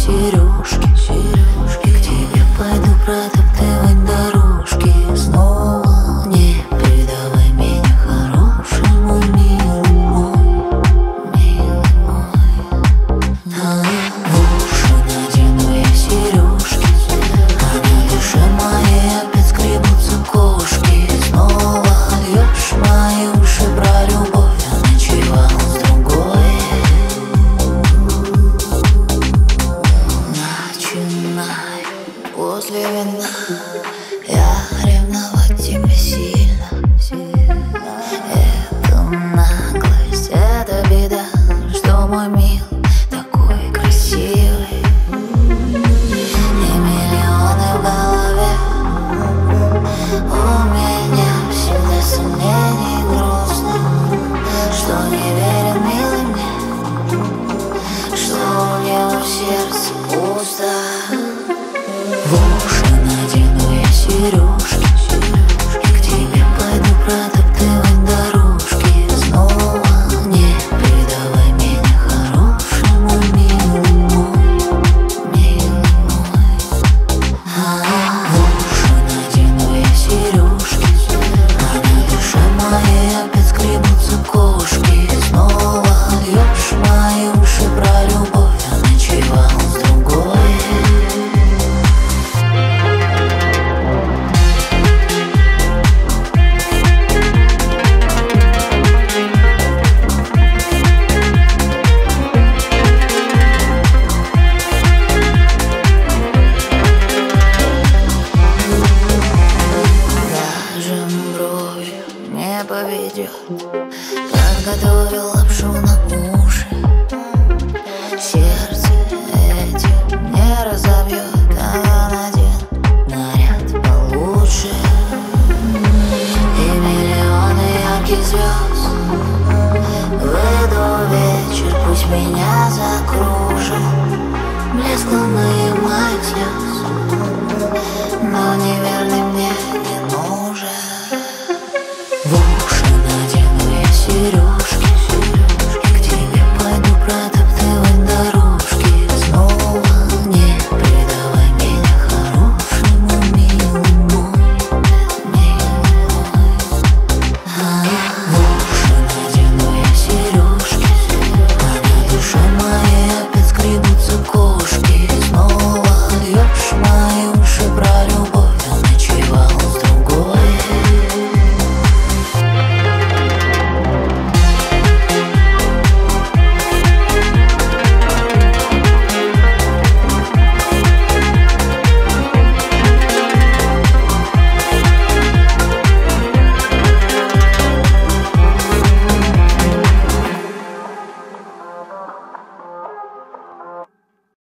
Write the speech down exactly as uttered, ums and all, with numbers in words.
сережки, сережки. К тебе пойду протоптывать дорожки. Снова не передавай меня хорошему, милый мой, милый мой. А в уши надену я сережки, а на душе моей опять скребутся кошки. Снова льешь мои уши про любовь, я ночевал с другой. Начинай после вина я ревновать тебя сильно, сильно. Это наглость, это беда, что мой мил такой красивый. И миллионы в голове, у меня всегда сомнений грустно, что не верен милый мне, что у него в сердце пусто. В уши надену я сережки, и к тебе пойду протоптывать дорожки. Снова не передавай меня хорошему, милый мой, милый мой. А в уши надену я сережки, а на душе моей опять скребутся кошки. Снова льешь мои уши про любовь, я ночевал с другой. Даже бровью не поведет, подготовил лапшу на